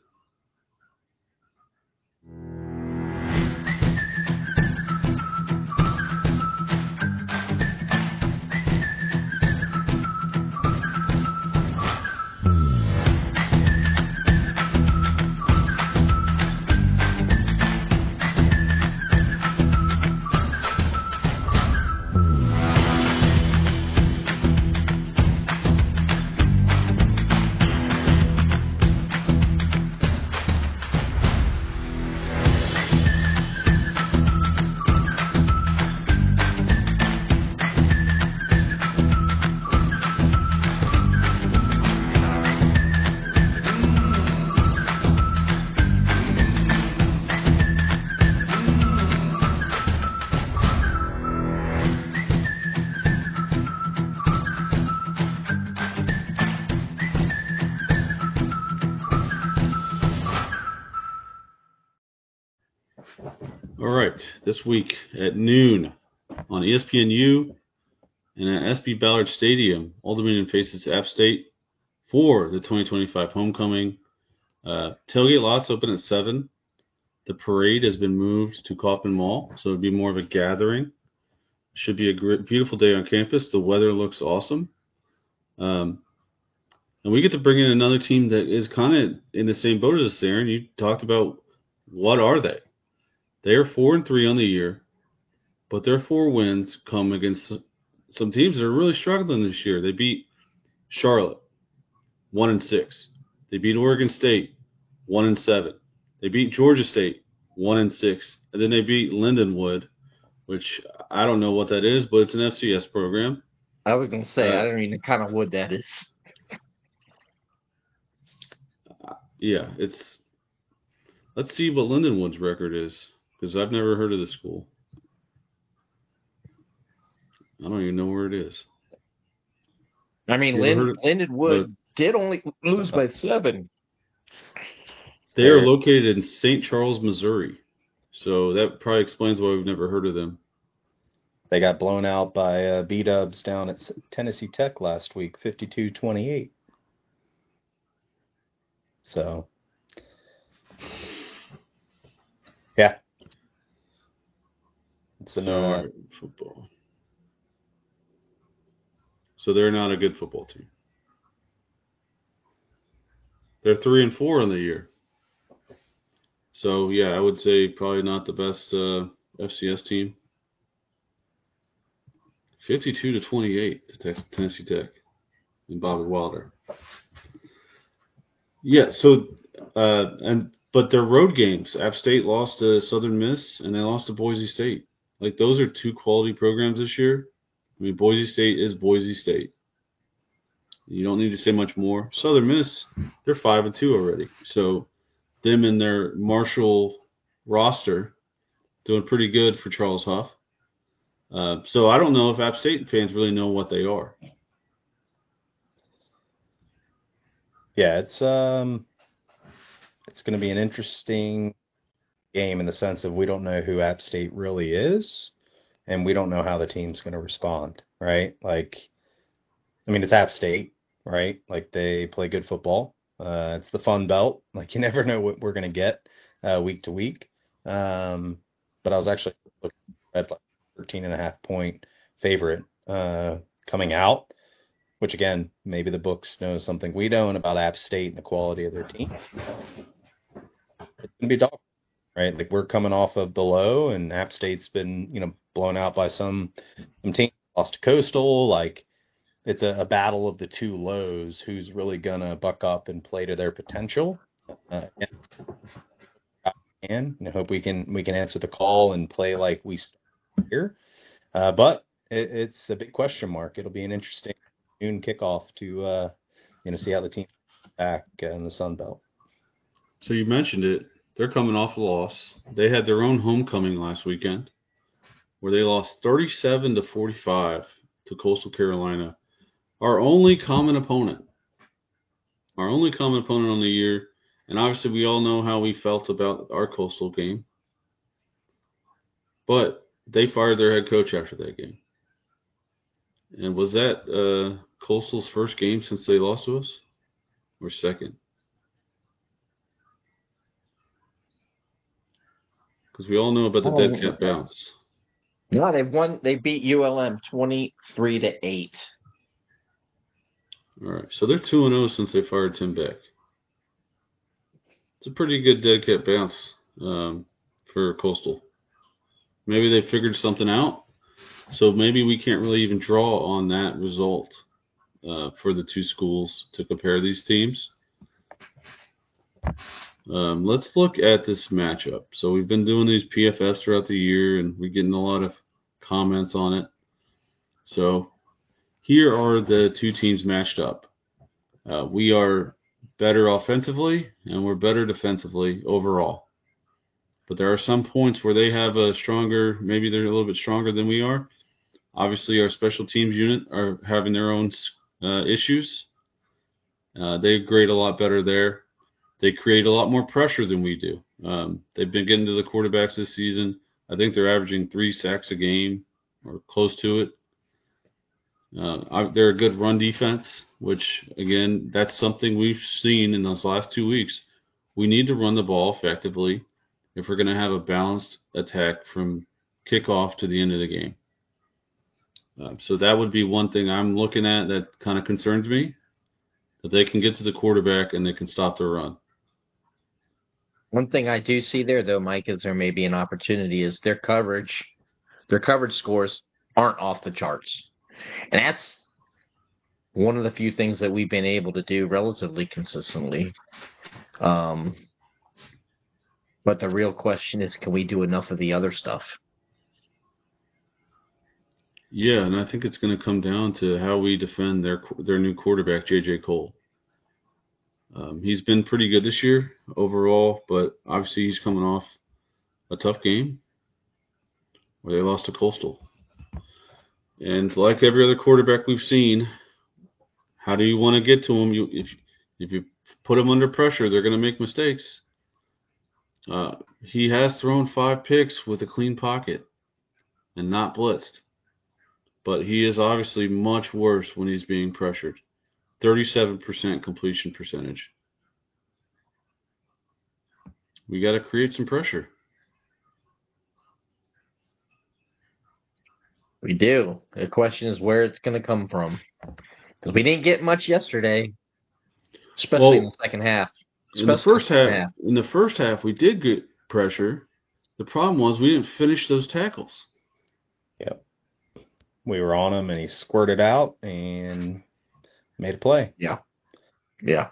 All right, this week at noon on E S P N U and at S B Ballard Stadium, Old Dominion faces App State for the twenty twenty-five homecoming. Uh, tailgate lots open at seven. The parade has been moved to Kaufman Mall, so it'll be more of a gathering. Should be a great, beautiful day on campus. The weather looks awesome. Um, and we get to bring in another team that is kind of in the same boat as us, Aaron. You talked about what are they? They are four and three on the year, but their four wins come against some teams that are really struggling this year. They beat Charlotte, one and six. They beat Oregon State, one and seven. They beat Georgia State, one and six, and then they beat Lindenwood, which I don't know what that is, but it's an F C S program. I was gonna say Uh, I don't even know kind of what that is. Yeah, it's. Let's see what Lindenwood's record is, because I've never heard of this school. I don't even know where it is. I mean, You ever heard Lin, of- Lindenwood did only lose by seven. They are There. located in Saint Charles, Missouri, so that probably explains why we've never heard of them. They got blown out by uh, B-Dubs down at Tennessee Tech last week, fifty-two twenty-eight. So, yeah. It's an, So, uh, all right, football. So they're not a good football team. They're three and four in the year. So yeah, I would say probably not the best uh, F C S team. Fifty-two to twenty-eight to Tex- Tennessee Tech and Bobby Wilder. Yeah. So uh, and but their road games, App State lost to Southern Miss and they lost to Boise State. Like those are two quality programs this year. I mean, Boise State is Boise State. You don't need to say much more. Southern Miss, they're five and two already. So them and their Marshall roster doing pretty good for Charles Huff. Uh, so I don't know if App State fans really know what they are. yeah, it's um, it's going to be an interesting game in the sense of we don't know who App State really is, and we don't know how the team's going to respond, right? Like, I mean, it's App State, right? Like they play good football. Uh, it's the Fun Belt. Like you never know what we're going to get uh, week to week. Um, but I was actually looking at like thirteen and a half point favorite uh, coming out, which again, maybe the books know something we don't about App State and the quality of their team. It's going to be dog, right? Like we're coming off of below, and App State's been, you know, blown out by some some team, lost to Coastal. Like it's a, a battle of the two lows. Who's really gonna buck up and play to their potential? Uh, and I hope we can we can answer the call and play like we started here. Uh, but it, it's a big question mark. It'll be an interesting noon kickoff to uh, you know see how the team back in the Sun Belt. So you mentioned it. They're coming off a loss. They had their own homecoming last weekend where they lost thirty-seven to forty-five to Coastal Carolina. Our only common opponent. Our only common opponent on the year. And obviously we all know how we felt about our Coastal game. But they fired their head coach after that game. And was that uh, Coastal's first game since they lost to us? Or second? Because we all know about the Oh, dead cat bounce. No, they won. They beat U L M twenty-three to eight. All right, so they're two and zero since they fired Tim Beck. It's a pretty good dead cat bounce um, for Coastal. Maybe they figured something out, so maybe we can't really even draw on that result uh, for the two schools to compare these teams. Um, let's look at this matchup. So we've been doing these P F Fs throughout the year, and we're getting a lot of comments on it. So here are the two teams matched up. Uh, we are better offensively, and we're better defensively overall. But there are some points where they have a stronger, maybe they're a little bit stronger than we are. Obviously, our special teams unit are having their own uh, issues. Uh, they grade a lot better there. They create a lot more pressure than we do. Um, they've been getting to the quarterbacks this season. I think they're averaging three sacks a game or close to it. Uh, they're a good run defense, which, again, that's something we've seen in those last two weeks. We need to run the ball effectively if we're going to have a balanced attack from kickoff to the end of the game. Uh, so that would be one thing I'm looking at that kind of concerns me, that they can get to the quarterback and they can stop the run. One thing I do see there, though, Mike, is there may be an opportunity is their coverage their coverage scores aren't off the charts. And that's one of the few things that we've been able to do relatively consistently. Um, but the real question is, can we do enough of the other stuff? Yeah, and I think it's going to come down to how we defend their their new quarterback, J J Cole. Um, he's been pretty good this year overall, but obviously he's coming off a tough game where they lost to Coastal. And like every other quarterback we've seen, how do you want to get to them? You, if if you put them under pressure, they're going to make mistakes. Uh, he has thrown five picks with a clean pocket and not blitzed. But he is obviously much worse when he's being pressured. thirty-seven percent completion percentage. We got to create some pressure. We do. The question is where it's going to come from. Because we didn't get much yesterday, especially Well, in the second half. In the Especially first in the second half, half. in the first half, we did get pressure. The problem was we didn't finish those tackles. Yep. We were on him, and he squirted out and made a play. Yeah. Yeah.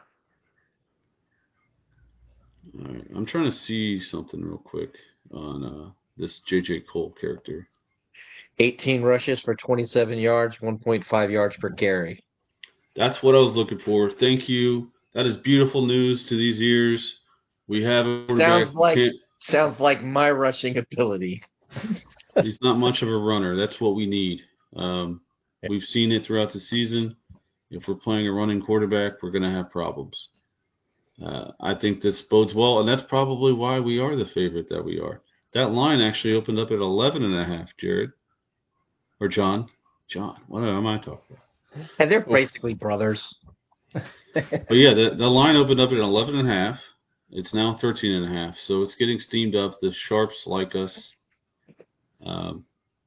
All right, I'm trying to see something real quick on uh, this J J Cole character. eighteen rushes for twenty-seven yards, one point five yards per carry. That's what I was looking for. Thank you. That is beautiful news to these ears. We have a quarterback. Sounds like can't- sounds like my rushing ability. He's not much of a runner. That's what we need. Um, we've seen it throughout the season. If we're playing a running quarterback, we're going to have problems. Uh, I think this bodes well, and that's probably why we are the favorite that we are. That line actually opened up at eleven and a half, Jared. Or John. John, what am I talking about? And they're basically brothers. But yeah, the, the line opened up at eleven and a half. It's now thirteen and a half, so it's getting steamed up. The sharps like us. Um,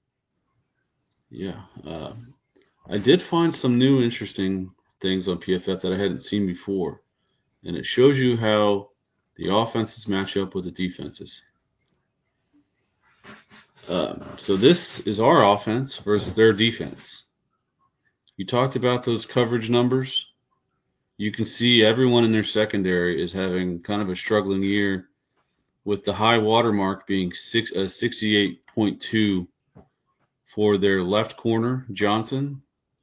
yeah. Uh, I did find some new interesting things on P F F that I hadn't seen before. And it shows you how the offenses match up with the defenses. Um, so this is our offense versus their defense. You talked about those coverage numbers. You can see everyone in their secondary is having kind of a struggling year, with the high watermark being six, uh, sixty-eight point two for their left corner, Johnson.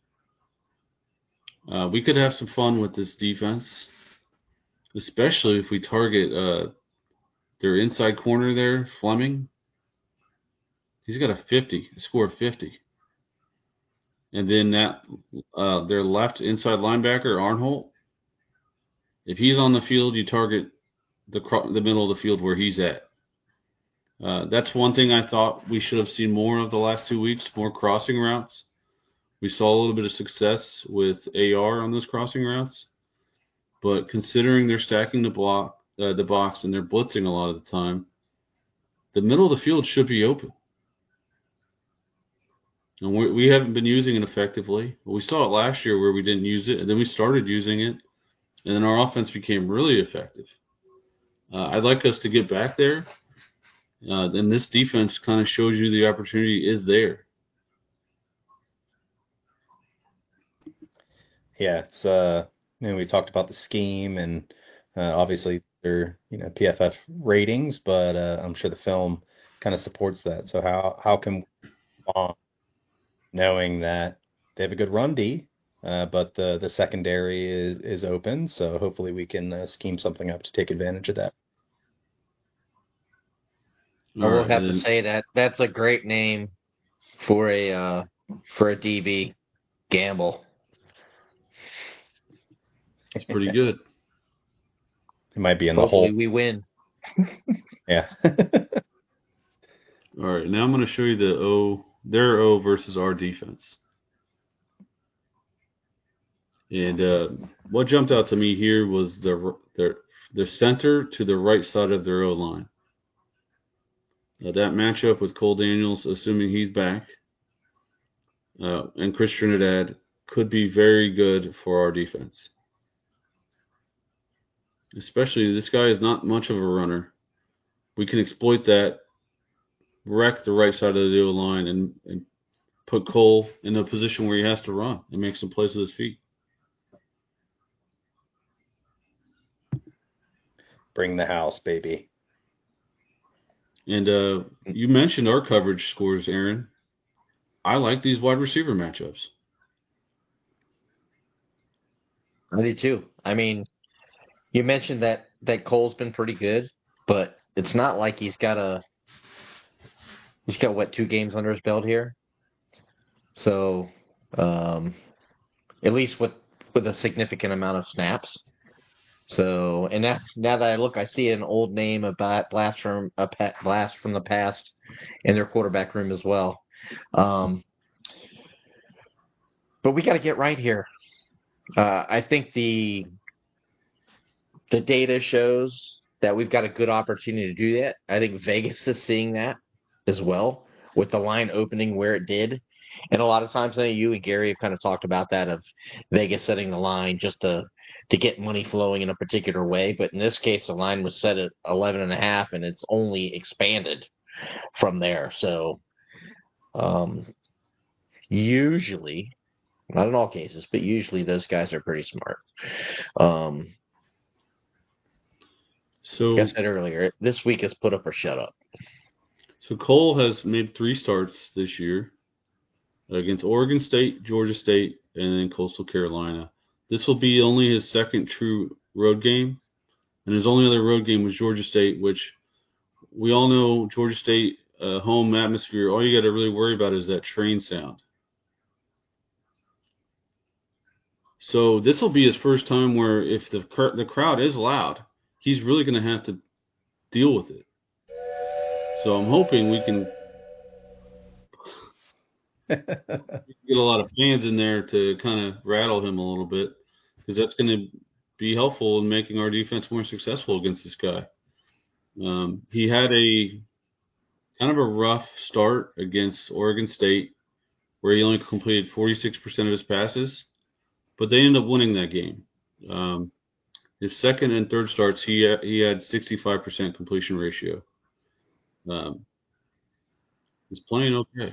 Uh, we could have some fun with this defense, especially if we target uh, their inside corner there, Fleming. He's got a fifty, a score of fifty. And then that uh, their left inside linebacker, Arnholt. If he's on the field, you target the the middle of the field where he's at. Uh, that's one thing I thought we should have seen more of the last two weeks, more crossing routes. We saw a little bit of success with A R on those crossing routes. But considering they're stacking the block, uh, the box, and they're blitzing a lot of the time, the middle of the field should be open. And we, we haven't been using it effectively. We saw it last year where we didn't use it, and then we started using it, and then our offense became really effective. Uh, I'd like us to get back there. Uh, and this defense kind of shows you the opportunity is there. Yeah, it's uh, you know, we talked about the scheme, and uh, obviously they're you know P F F ratings, but uh, I'm sure the film kind of supports that. So how how can we, knowing that they have a good run D, uh, but the the secondary is is open, so hopefully we can uh, scheme something up to take advantage of that. I will right, have and to say that that's a great name for a uh, for a D B. Gamble. it's pretty good. It might be in the Hopefully hole. we win. Yeah. All right, now I'm going to show you the O, their O versus our defense. And uh, what jumped out to me here was the the the center to the right side of their O line. Uh, that matchup with Cole Daniels, assuming he's back, uh, and Chris Trinidad could be very good for our defense. Especially this guy is not much of a runner. We can exploit that wreck the right side of the O line and, and put Cole in a position where he has to run and make some plays with his feet. Bring the house, baby. And uh, you mentioned our coverage scores, Aaron. I like these wide receiver matchups. I do too. I mean, you mentioned that that Cole's been pretty good, but it's not like he's got a he's got what two games under his belt here. So, um, at least with with a significant amount of snaps. So, and now, now that I look, I see an old name, a ba- blast from a pa- blast from the past, in their quarterback room as well. Um, but we got to get right here. Uh, I think the the data shows that we've got a good opportunity to do that. I think Vegas is seeing that as well, with the line opening where it did. And a lot of times, I know you and Gary have kind of talked about that, of Vegas setting the line just to to get money flowing in a particular way. But in this case, the line was set at eleven and a half, and it's only expanded from there. So um, usually, not in all cases, but usually those guys are pretty smart. Um, So, like I said earlier, this week is put up or shut up. so Cole has made three starts this year against Oregon State, Georgia State, and then Coastal Carolina. This will be only his second true road game, and his only other road game was Georgia State, which we all know Georgia State uh, home atmosphere. All you got to really worry about is that train sound. So this will be his first time where if the cr- the crowd is loud, he's really going to have to deal with it. So I'm hoping we can get a lot of fans in there to kind of rattle him a little bit, because that's going to be helpful in making our defense more successful against this guy. Um, he had a kind of a rough start against Oregon State, where he only completed forty-six percent of his passes, but they ended up winning that game. Um, his second and third starts, he had, he had sixty-five percent completion ratio. Um, he's playing okay.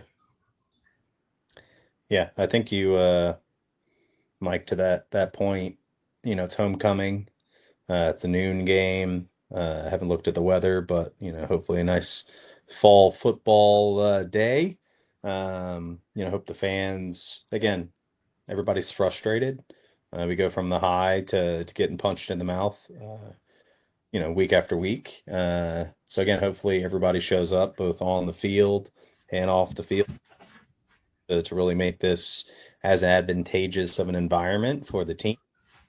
Yeah, I think you, uh, Mike, to that that point, you know, it's homecoming. Uh, it's a noon game. Uh, I haven't looked at the weather, but you know, hopefully a nice fall football uh, day. Um, you know, hope the fans, again, everybody's frustrated. Uh, we go from the high to, to getting punched in the mouth, uh, you know, week after week. Uh, so again, hopefully everybody shows up both on the field and off the field to, to really make this as advantageous of an environment for the team.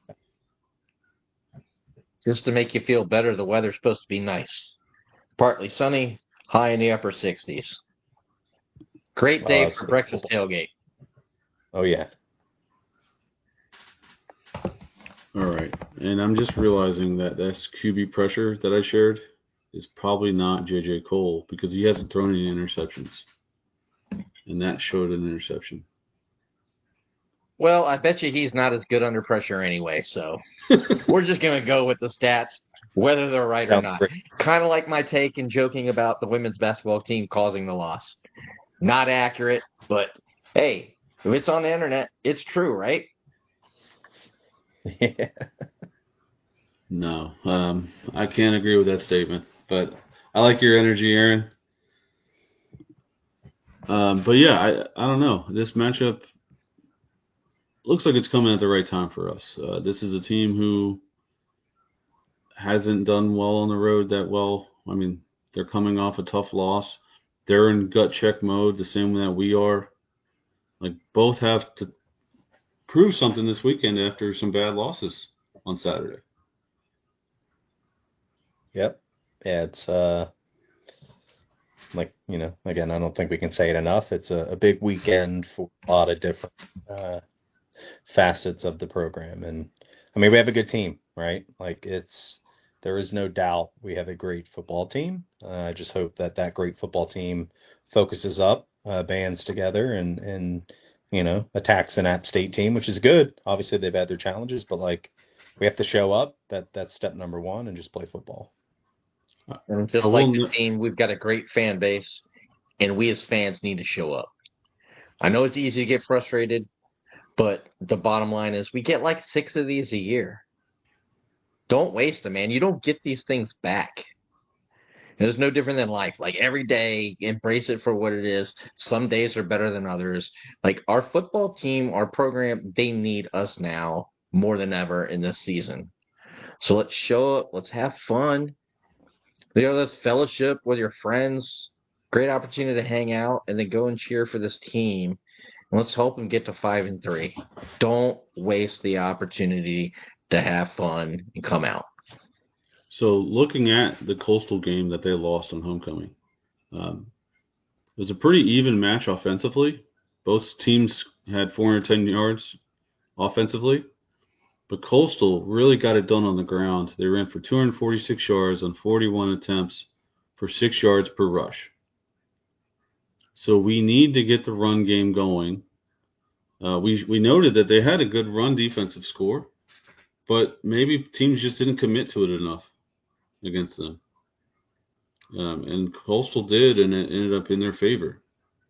Just to make you feel better, the weather's supposed to be nice. Partly sunny, high in the upper sixties. Great Oh, day for absolutely. breakfast tailgate. Oh yeah. All right. And I'm just realizing that this Q B pressure that I shared is probably not J J Cole, because he hasn't thrown any interceptions. And that showed an interception. Well, I bet you he's not as good under pressure anyway, so we're just going to go with the stats, whether they're right or Sounds not. great. Kind of like my take and joking about the women's basketball team causing the loss. Not accurate, but hey, if it's on the internet, it's true, right? Yeah. No, um, I can't agree with that statement. But I like your energy, Aaron. Um, but yeah, I I don't know. This matchup looks like it's coming at the right time for us. Uh, this is a team who hasn't done well on the road that well. I mean, they're coming off a tough loss. They're in gut check mode, the same that we are. Like, both have to prove something this weekend after some bad losses on Saturday. Yep. Yeah, it's uh like, you know, again, I don't think we can say it enough. It's a, a big weekend for a lot of different uh facets of the program. And I mean, we have a good team, right? Like, it's there is no doubt we have a great football team. Uh, I just hope that that great football team focuses up, uh, bands together, and and you know, attacks an App State team, which is good. Obviously, they've had their challenges, but like, we have to show up. That that's step number one, and just play football. And just I like will the n- team, we've got a great fan base. and we as fans need to show up. I know it's easy to get frustrated, but the bottom line is we get like six of these a year. Don't waste them, man. You don't get these things back. And it's no different than life. Like every day, embrace it for what it is. Some days are better than others. Like our football team, our program, they need us now more than ever in this season. So let's show up. Let's have fun. You know, let's fellowship with your friends. Great opportunity to hang out and then go and cheer for this team. And let's help them get to five and three. Don't waste the opportunity to have fun and come out. So looking at the Coastal game that they lost on homecoming, um, it was a pretty even match offensively. Both teams had four hundred ten yards offensively, but Coastal really got it done on the ground. They ran for two hundred forty-six yards on forty-one attempts for six yards per rush. So we need to get the run game going. Uh, we we noted that they had a good run defensive score, but maybe teams just didn't commit to it enough against them. Um, and Coastal did, and it ended up in their favor.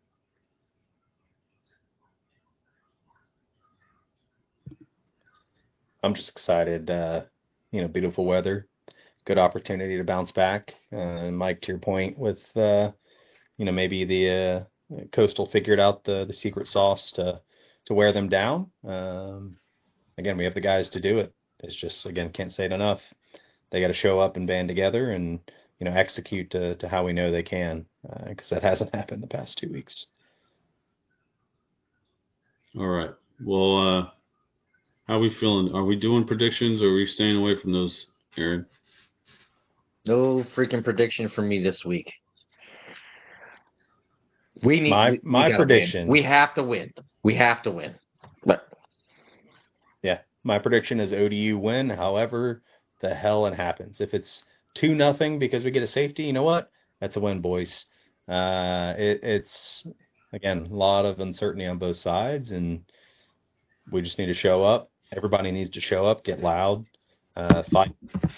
I'm just excited. Uh, you know, beautiful weather, good opportunity to bounce back. Uh, and Mike, to your point, with uh, you know maybe the uh, Coastal figured out the the secret sauce to to wear them down. Um, again, we have the guys to do it. It's just again can't say it enough. They got to show up and band together and you know execute to to how we know they can, because uh, that hasn't happened the past two weeks. All right. Well, uh, how are we feeling? Are we doing predictions, or are we staying away from those, Aaron? No freaking prediction from me this week. We need my we, my we prediction. Win. We have to win. We have to win. But yeah, my prediction is O D U win. However, the hell it happens. If it's two nothing because we get a safety, you know what? That's a win, boys. Uh, it, it's again a lot of uncertainty on both sides, and we just need to show up. Everybody needs to show up, get loud, uh, fight.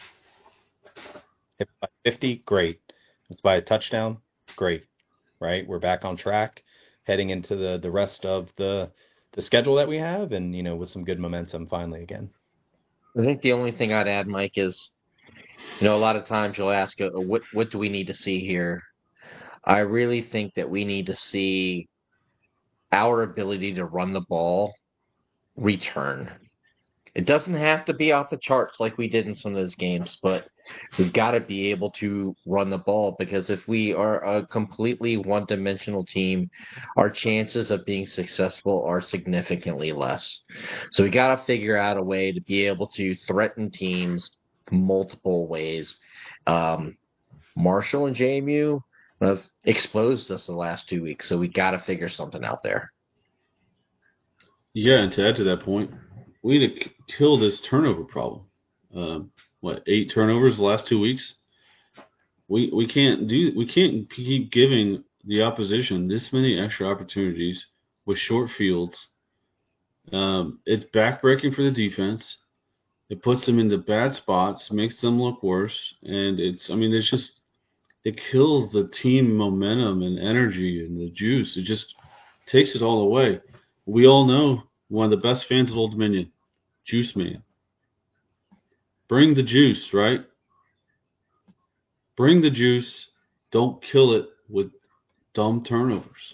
If by fifty, great. If it's by a touchdown, great. Right? We're back on track, heading into the, the rest of the the schedule that we have, and you know, with some good momentum finally again. I think the only thing I'd add, Mike, is you know a lot of times you'll ask, uh, what what do we need to see here? I really think that we need to see our ability to run the ball return. It doesn't have to be off the charts like we did in some of those games, but we've got to be able to run the ball, because if we are a completely one-dimensional team, our chances of being successful are significantly less. So we got to figure out a way to be able to threaten teams multiple ways. Um, Marshall and J M U have exposed us the last two weeks, so we got to figure something out there. Yeah, and to add to that point, we need to k- kill this turnover problem. Um, what, eight turnovers the last two weeks? We we can't do we can't keep giving the opposition this many extra opportunities with short fields. Um, it's backbreaking for the defense. It puts them into bad spots, makes them look worse, and it's I mean it's just it kills the team momentum and energy and the juice. It just takes it all away. We all know one of the best fans of Old Dominion, Juice Man. Bring the juice, right? Bring the juice. Don't kill it with dumb turnovers.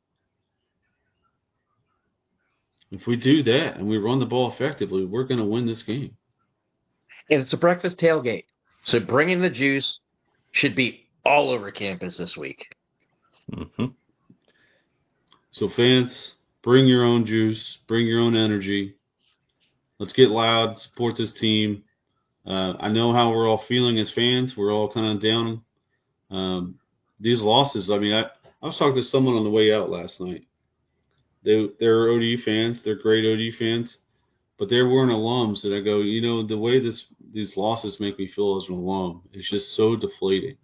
If we do that and we run the ball effectively, we're going to win this game. And it's a breakfast tailgate. So bringing the juice should be all over campus this week. Mm-hmm. So fans, bring your own juice, bring your own energy. Let's get loud, support this team. Uh, I know how we're all feeling as fans. We're all kind of down. Um, these losses, I mean, I, I was talking to someone on the way out last night. They, they're O D U fans. They're great O D U fans. But they weren't alums. And I go, you know, the way this these losses make me feel as an alum is just so deflating.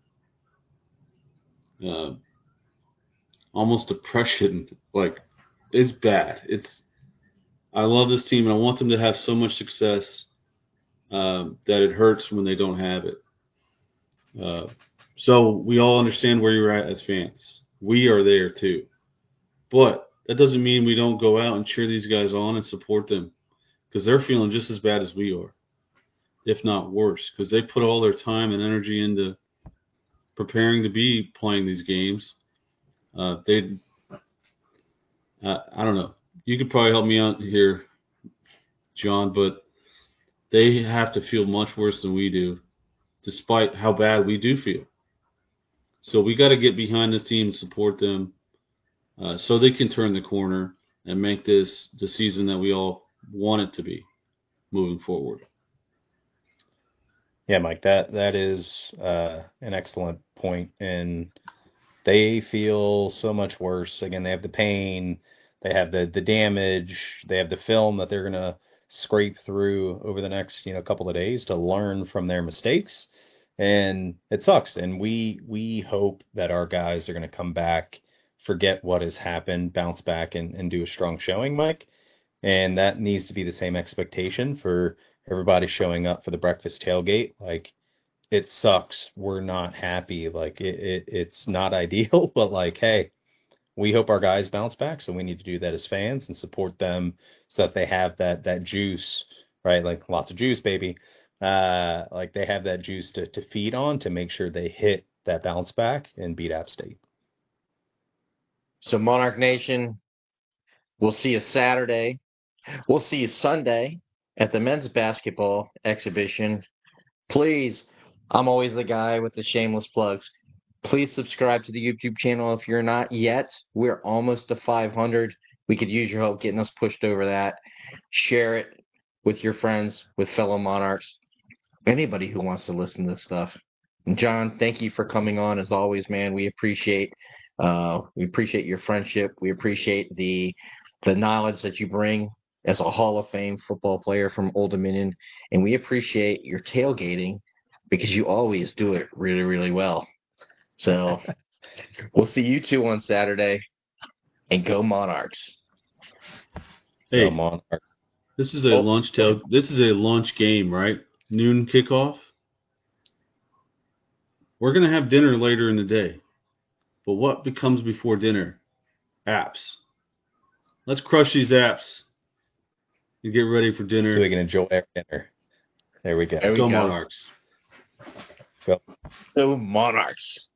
Uh, almost depression. Like, it's bad. It's I love this team, and I want them to have so much success um, that it hurts when they don't have it. Uh, so we all understand where you're at as fans. we are there too. But that doesn't mean we don't go out and cheer these guys on and support them, because they're feeling just as bad as we are, if not worse, because they put all their time and energy into preparing to be playing these games. Uh, they, uh, I don't know. You could probably help me out here, John, but they have to feel much worse than we do, despite how bad we do feel. So we got to get behind the team, support them, uh, so they can turn the corner and make this the season that we all want it to be moving forward. Yeah, Mike, that that is uh, an excellent point, and they feel so much worse. Again, they have the pain, they have the the damage, they have the film that they're gonna scrape through over the next you know couple of days to learn from their mistakes, and it sucks. And we we hope that our guys are gonna come back, forget what has happened, bounce back, and, and do a strong showing, Mike. And that needs to be the same expectation for everybody showing up for the breakfast tailgate. Like, it sucks. We're not happy. Like, it, it it's not ideal, but like, hey, we hope our guys bounce back. So we need to do that as fans and support them so that they have that that juice, right? Like, lots of juice, baby. Uh, like they have that juice to to feed on to make sure they hit that bounce back and beat App State. So Monarch Nation, we'll see you Saturday. We'll see you Sunday at the men's basketball exhibition. Please, I'm always the guy with the shameless plugs. Please subscribe to the YouTube channel if you're not yet. We're almost to five hundred. We could use your help getting us pushed over that. Share it with your friends, with fellow Monarchs, anybody who wants to listen to this stuff. And John, thank you for coming on as always, man. We appreciate uh, we appreciate your friendship. We appreciate the the knowledge that you bring as a Hall of Fame football player from Old Dominion, and we appreciate your tailgating because you always do it really, really well. So we'll see you two on Saturday, and go Monarchs. Hey, Go Monarch. this is a Oh, lunch tail. This is a lunch game, right? Noon kickoff. We're gonna have dinner later in the day, but what becomes before dinner? Apps. Let's crush these apps and get ready for So dinner. we can enjoy our dinner. There we go. There we Go go. Monarchs. Go. Go Monarchs.